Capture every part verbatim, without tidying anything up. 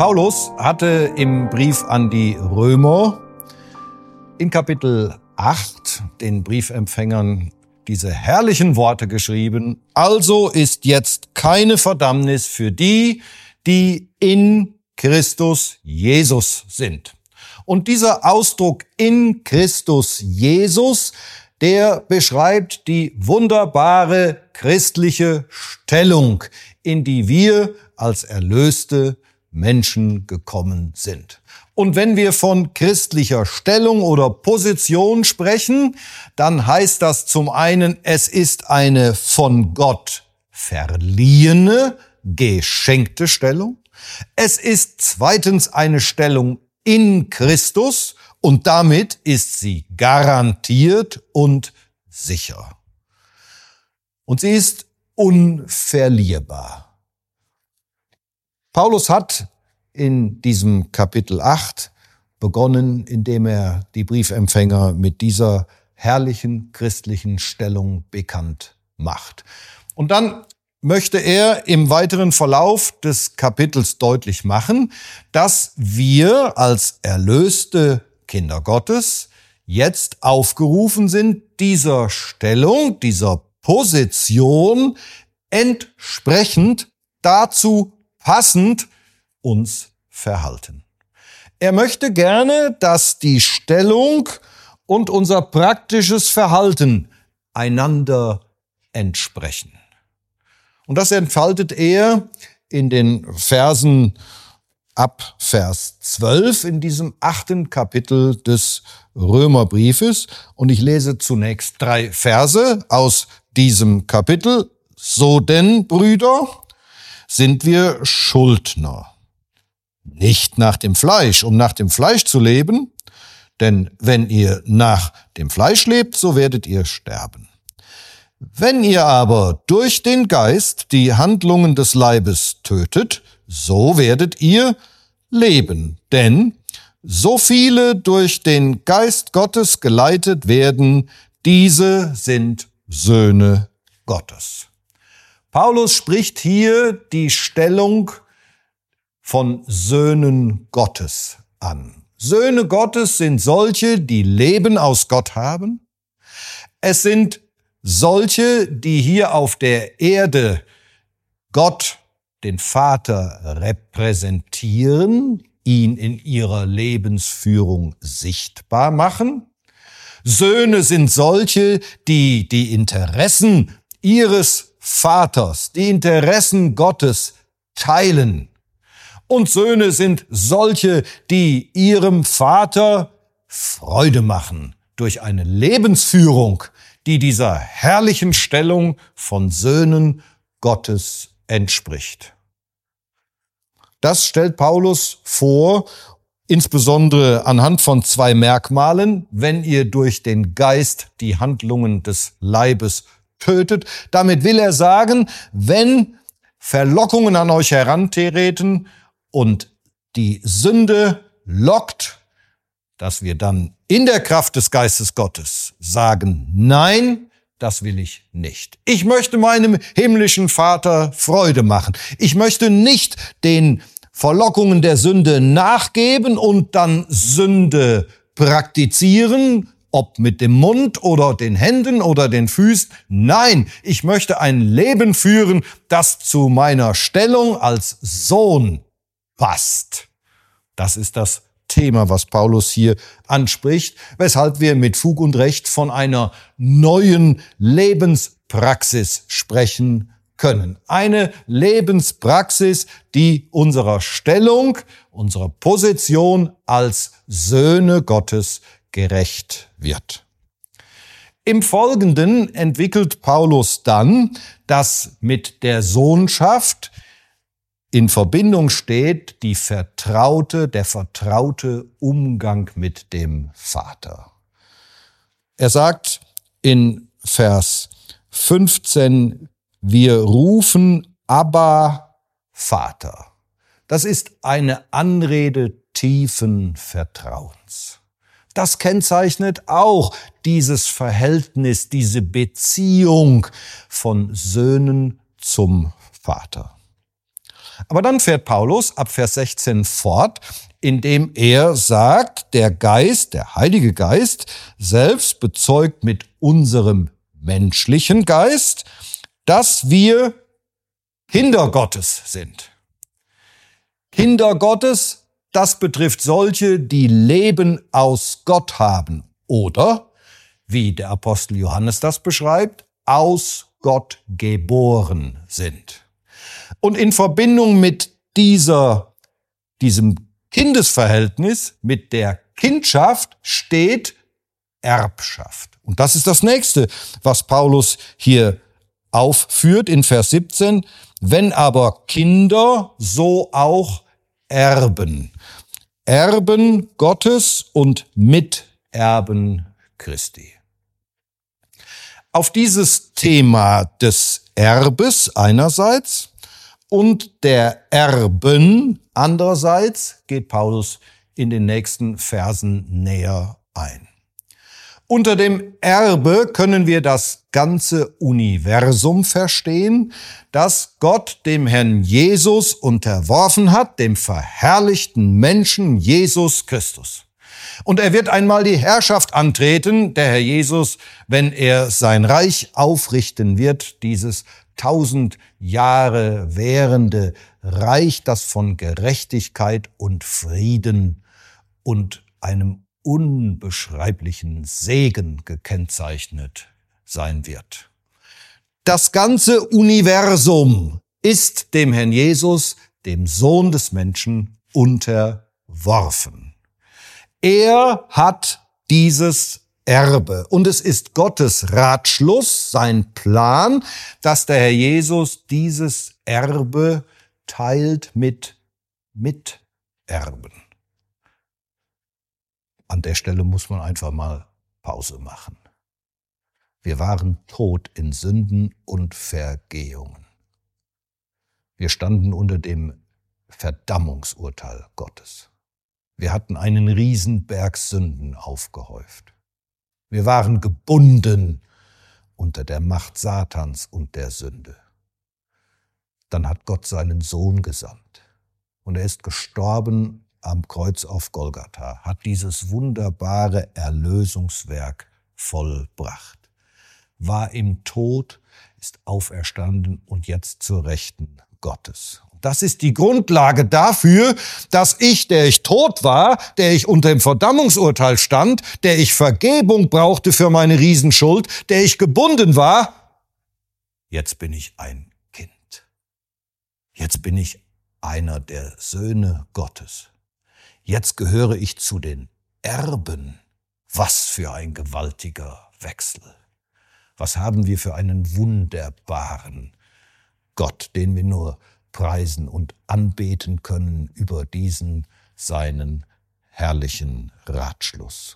Paulus hatte im Brief an die Römer in Kapitel acht den Briefempfängern diese herrlichen Worte geschrieben: Also ist jetzt keine Verdammnis für die, die in Christus Jesus sind. Und dieser Ausdruck in Christus Jesus, der beschreibt die wunderbare christliche Stellung, in die wir als erlöste Menschen gekommen sind. Und wenn wir von christlicher Stellung oder Position sprechen, dann heißt das zum einen, es ist eine von Gott verliehene, geschenkte Stellung. Es ist zweitens eine Stellung in Christus und damit ist sie garantiert und sicher. Und sie ist unverlierbar. Paulus hat in diesem Kapitel acht begonnen, indem er die Briefempfänger mit dieser herrlichen christlichen Stellung bekannt macht. Und dann möchte er im weiteren Verlauf des Kapitels deutlich machen, dass wir als erlöste Kinder Gottes jetzt aufgerufen sind, dieser Stellung, dieser Position entsprechend dazu passend uns verhalten. Er möchte gerne, dass die Stellung und unser praktisches Verhalten einander entsprechen. Und das entfaltet er in den Versen ab Vers zwölf in diesem achten Kapitel des Römerbriefes. Und ich lese zunächst drei Verse aus diesem Kapitel. So denn, Brüder, sind wir Schuldner. Nicht nach dem Fleisch, um nach dem Fleisch zu leben, denn wenn ihr nach dem Fleisch lebt, so werdet ihr sterben. Wenn ihr aber durch den Geist die Handlungen des Leibes tötet, so werdet ihr leben. Denn so viele durch den Geist Gottes geleitet werden, diese sind Söhne Gottes. Paulus spricht hier die Stellung von Söhnen Gottes an. Söhne Gottes sind solche, die Leben aus Gott haben. Es sind solche, die hier auf der Erde Gott, den Vater, repräsentieren, ihn in ihrer Lebensführung sichtbar machen. Söhne sind solche, die die Interessen ihres Vaters, die Interessen Gottes teilen. Und Söhne sind solche, die ihrem Vater Freude machen durch eine Lebensführung, die dieser herrlichen Stellung von Söhnen Gottes entspricht. Das stellt Paulus vor, insbesondere anhand von zwei Merkmalen: Wenn ihr durch den Geist die Handlungen des Leibes tötet. Damit will er sagen, wenn Verlockungen an euch herantreten und die Sünde lockt, dass wir dann in der Kraft des Geistes Gottes sagen: Nein, das will ich nicht. Ich möchte meinem himmlischen Vater Freude machen. Ich möchte nicht den Verlockungen der Sünde nachgeben und dann Sünde praktizieren, ob mit dem Mund oder den Händen oder den Füßen. Nein, ich möchte ein Leben führen, das zu meiner Stellung als Sohn passt. Das ist das Thema, was Paulus hier anspricht, weshalb wir mit Fug und Recht von einer neuen Lebenspraxis sprechen können. Eine Lebenspraxis, die unserer Stellung, unserer Position als Söhne Gottes gerecht wird. Im Folgenden entwickelt Paulus dann, dass mit der Sohnschaft in Verbindung steht die vertraute, der vertraute Umgang mit dem Vater. Er sagt in Vers fünfzehn, wir rufen Abba, Vater. Das ist eine Anrede tiefen Vertrauens. Das kennzeichnet auch dieses Verhältnis, diese Beziehung von Söhnen zum Vater. Aber dann fährt Paulus ab Vers sechzehn fort, indem er sagt, der Geist, der Heilige Geist, selbst bezeugt mit unserem menschlichen Geist, dass wir Kinder Gottes sind. Kinder Gottes, das betrifft solche, die Leben aus Gott haben oder, wie der Apostel Johannes das beschreibt, aus Gott geboren sind. Und in Verbindung mit dieser, diesem Kindesverhältnis, mit der Kindschaft steht Erbschaft. Und das ist das Nächste, was Paulus hier aufführt in Vers siebzehn. Wenn aber Kinder, so auch Erben. Erben Gottes und Miterben Christi. Auf dieses Thema des Erbes einerseits und der Erben andererseits geht Paulus in den nächsten Versen näher ein. Unter dem Erbe können wir das ganze Universum verstehen, das Gott dem Herrn Jesus unterworfen hat, dem verherrlichten Menschen Jesus Christus. Und er wird einmal die Herrschaft antreten, der Herr Jesus, wenn er sein Reich aufrichten wird, dieses tausend Jahre währende Reich, das von Gerechtigkeit und Frieden und einem unbeschreiblichen Segen gekennzeichnet sein wird. Das ganze Universum ist dem Herrn Jesus, dem Sohn des Menschen, unterworfen. Er hat dieses Erbe und es ist Gottes Ratschluss, sein Plan, dass der Herr Jesus dieses Erbe teilt mit Miterben. An der Stelle muss man einfach mal Pause machen. Wir waren tot in Sünden und Vergehungen. Wir standen unter dem Verdammungsurteil Gottes. Wir hatten einen Riesenberg Sünden aufgehäuft. Wir waren gebunden unter der Macht Satans und der Sünde. Dann hat Gott seinen Sohn gesandt und er ist gestorben am Kreuz auf Golgatha, hat dieses wunderbare Erlösungswerk vollbracht, war im Tod, ist auferstanden und jetzt zur Rechten Gottes. Das ist die Grundlage dafür, dass ich, der ich tot war, der ich unter dem Verdammungsurteil stand, der ich Vergebung brauchte für meine Riesenschuld, der ich gebunden war, jetzt bin ich ein Kind. Jetzt bin ich einer der Söhne Gottes. Jetzt gehöre ich zu den Erben. Was für ein gewaltiger Wechsel. Was haben wir für einen wunderbaren Gott, den wir nur preisen und anbeten können über diesen seinen herrlichen Ratschluss.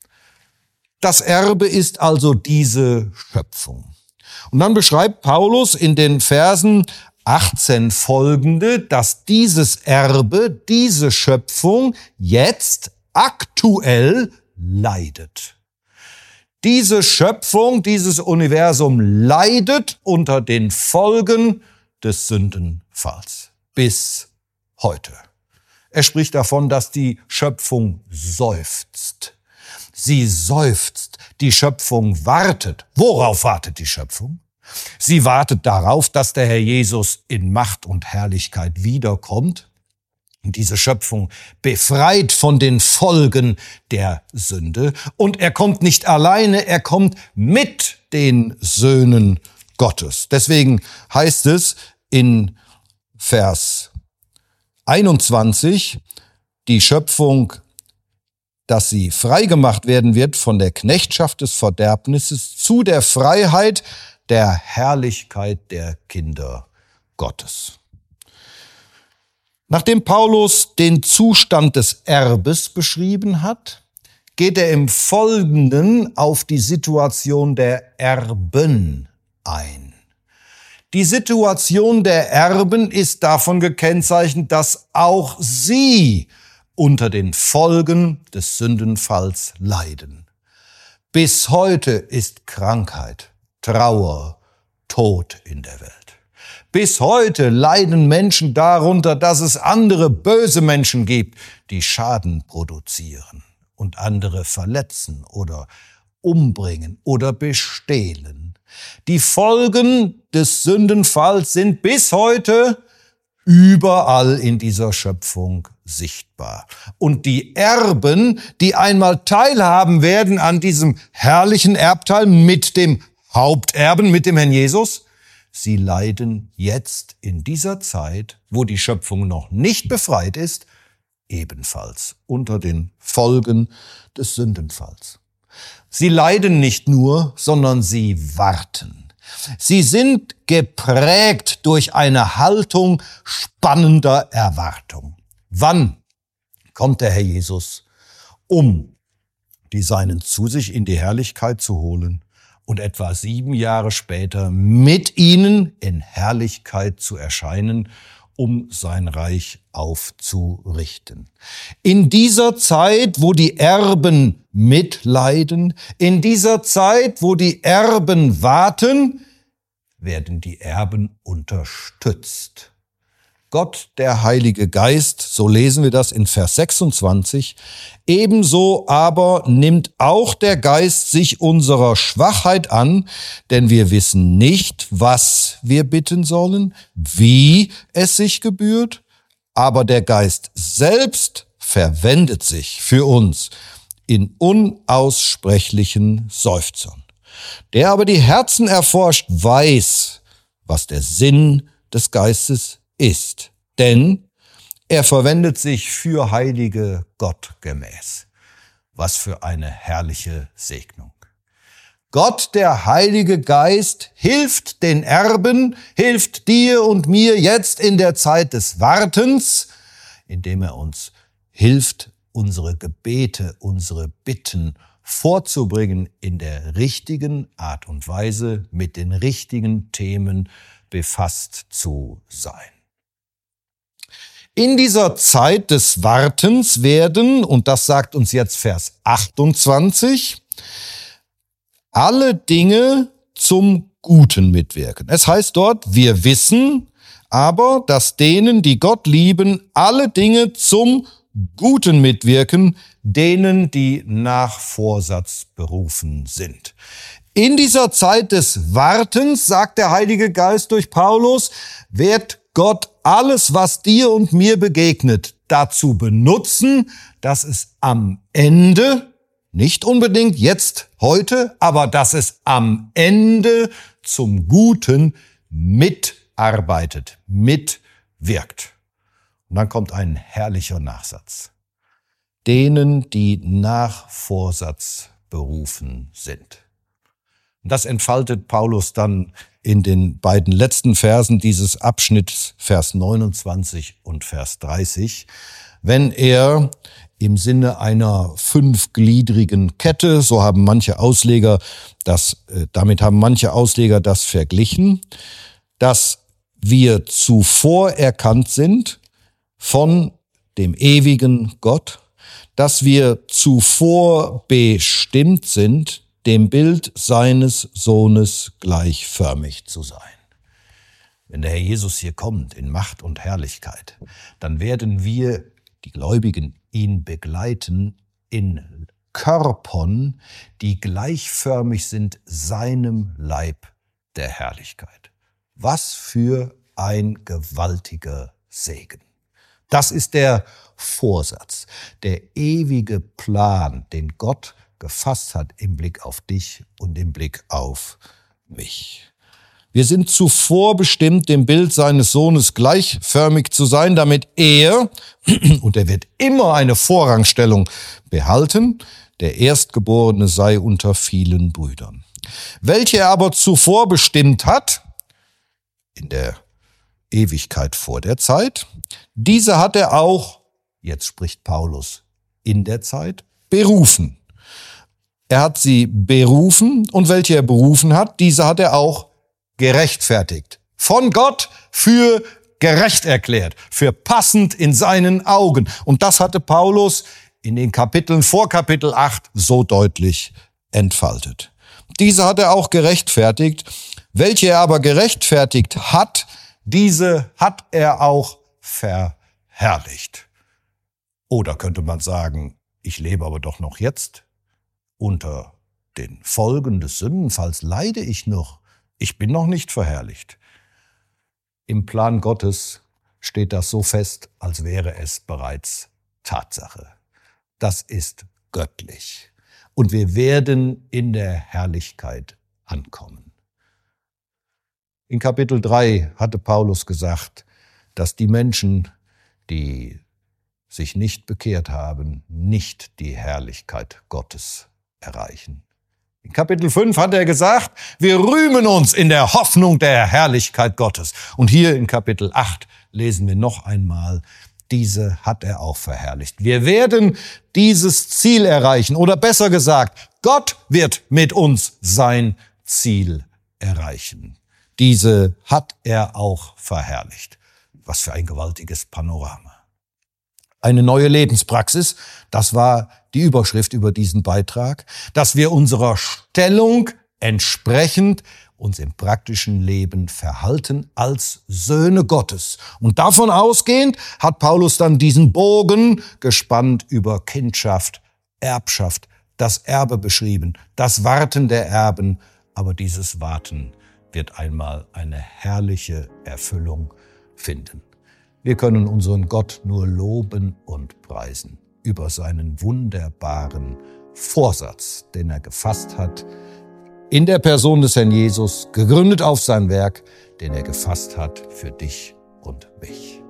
Das Erbe ist also diese Schöpfung. Und dann beschreibt Paulus in den Versen achtzehn folgende, dass dieses Erbe, diese Schöpfung jetzt aktuell leidet. Diese Schöpfung, dieses Universum leidet unter den Folgen des Sündenfalls bis heute. Er spricht davon, dass die Schöpfung seufzt. Sie seufzt, die Schöpfung wartet. Worauf wartet die Schöpfung? Sie wartet darauf, dass der Herr Jesus in Macht und Herrlichkeit wiederkommt und diese Schöpfung befreit von den Folgen der Sünde. Und er kommt nicht alleine, er kommt mit den Söhnen Gottes. Deswegen heißt es in Vers einundzwanzig, die Schöpfung, dass sie freigemacht werden wird von der Knechtschaft des Verderbnisses zu der Freiheit der Herrlichkeit der Kinder Gottes. Nachdem Paulus den Zustand des Erbes beschrieben hat, geht er im Folgenden auf die Situation der Erben ein. Die Situation der Erben ist davon gekennzeichnet, dass auch sie unter den Folgen des Sündenfalls leiden. Bis heute ist Krankheit, Trauer, Tod in der Welt. Bis heute leiden Menschen darunter, dass es andere böse Menschen gibt, die Schaden produzieren und andere verletzen oder umbringen oder bestehlen. Die Folgen des Sündenfalls sind bis heute überall in dieser Schöpfung sichtbar. Und die Erben, die einmal teilhaben werden an diesem herrlichen Erbteil mit dem Haupterben, mit dem Herrn Jesus, sie leiden jetzt in dieser Zeit, wo die Schöpfung noch nicht befreit ist, ebenfalls unter den Folgen des Sündenfalls. Sie leiden nicht nur, sondern sie warten. Sie sind geprägt durch eine Haltung spannender Erwartung. Wann kommt der Herr Jesus, um die Seinen zu sich in die Herrlichkeit zu holen und etwa sieben Jahre später mit ihnen in Herrlichkeit zu erscheinen, um sein Reich aufzurichten. In dieser Zeit, wo die Erben mitleiden, in dieser Zeit, wo die Erben warten, werden die Erben unterstützt. Gott, der Heilige Geist, so lesen wir das in Vers sechsundzwanzig, ebenso aber nimmt auch der Geist sich unserer Schwachheit an, denn wir wissen nicht, was wir bitten sollen, wie es sich gebührt, aber der Geist selbst verwendet sich für uns in unaussprechlichen Seufzern. Der aber die Herzen erforscht, weiß, was der Sinn des Geistes ist. Denn er verwendet sich für Heilige Gott gemäß. Was für eine herrliche Segnung. Gott, der Heilige Geist, hilft den Erben, hilft dir und mir jetzt in der Zeit des Wartens, indem er uns hilft, unsere Gebete, unsere Bitten vorzubringen in der richtigen Art und Weise, mit den richtigen Themen befasst zu sein. In dieser Zeit des Wartens werden, und das sagt uns jetzt Vers achtundzwanzig, alle Dinge zum Guten mitwirken. Es heißt dort, wir wissen aber, dass denen, die Gott lieben, alle Dinge zum Guten mitwirken, denen, die nach Vorsatz berufen sind. In dieser Zeit des Wartens, sagt der Heilige Geist durch Paulus, wird Gott alles, was dir und mir begegnet, dazu benutzen, dass es am Ende, nicht unbedingt jetzt, heute, aber dass es am Ende zum Guten mitarbeitet, mitwirkt. Und dann kommt ein herrlicher Nachsatz. Denen, die nach Vorsatz berufen sind. Und das entfaltet Paulus dann in den beiden letzten Versen dieses Abschnitts, Vers neunundzwanzig und Vers dreißig, wenn er im Sinne einer fünfgliedrigen Kette, so haben manche Ausleger das, damit haben manche Ausleger das verglichen, dass wir zuvor erkannt sind von dem ewigen Gott, dass wir zuvor bestimmt sind, dem Bild seines Sohnes gleichförmig zu sein. Wenn der Herr Jesus hier kommt in Macht und Herrlichkeit, dann werden wir, die Gläubigen, ihn begleiten in Körpern, die gleichförmig sind seinem Leib der Herrlichkeit. Was für ein gewaltiger Segen. Das ist der Vorsatz, der ewige Plan, den Gott gefasst hat im Blick auf dich und im Blick auf mich. Wir sind zuvor bestimmt, dem Bild seines Sohnes gleichförmig zu sein, damit er, und er wird immer eine Vorrangstellung behalten, der Erstgeborene sei unter vielen Brüdern. Welche er aber zuvor bestimmt hat, in der Ewigkeit vor der Zeit, diese hat er auch, jetzt spricht Paulus, in der Zeit berufen. Er hat sie berufen und welche er berufen hat, diese hat er auch gerechtfertigt. Von Gott für gerecht erklärt, für passend in seinen Augen. Und das hatte Paulus in den Kapiteln vor Kapitel acht so deutlich entfaltet. Diese hat er auch gerechtfertigt. Welche er aber gerechtfertigt hat, diese hat er auch verherrlicht. Oder könnte man sagen, ich lebe aber doch noch jetzt unter den Folgen des Sündenfalls, leide ich noch, ich bin noch nicht verherrlicht. Im Plan Gottes steht das so fest, als wäre es bereits Tatsache. Das ist göttlich. Und wir werden in der Herrlichkeit ankommen. In Kapitel drei hatte Paulus gesagt, dass die Menschen, die sich nicht bekehrt haben, nicht die Herrlichkeit Gottes erreichen. In Kapitel fünf hat er gesagt, wir rühmen uns in der Hoffnung der Herrlichkeit Gottes. Und hier in Kapitel acht lesen wir noch einmal, diese hat er auch verherrlicht. Wir werden dieses Ziel erreichen, oder besser gesagt, Gott wird mit uns sein Ziel erreichen. Diese hat er auch verherrlicht. Was für ein gewaltiges Panorama. Eine neue Lebenspraxis, das war die Überschrift über diesen Beitrag, dass wir unserer Stellung entsprechend uns im praktischen Leben verhalten als Söhne Gottes. Und davon ausgehend hat Paulus dann diesen Bogen gespannt über Kindschaft, Erbschaft, das Erbe beschrieben, das Warten der Erben. Aber dieses Warten wird einmal eine herrliche Erfüllung finden. Wir können unseren Gott nur loben und preisen über seinen wunderbaren Vorsatz, den er gefasst hat, in der Person des Herrn Jesus, gegründet auf sein Werk, den er gefasst hat für dich und mich.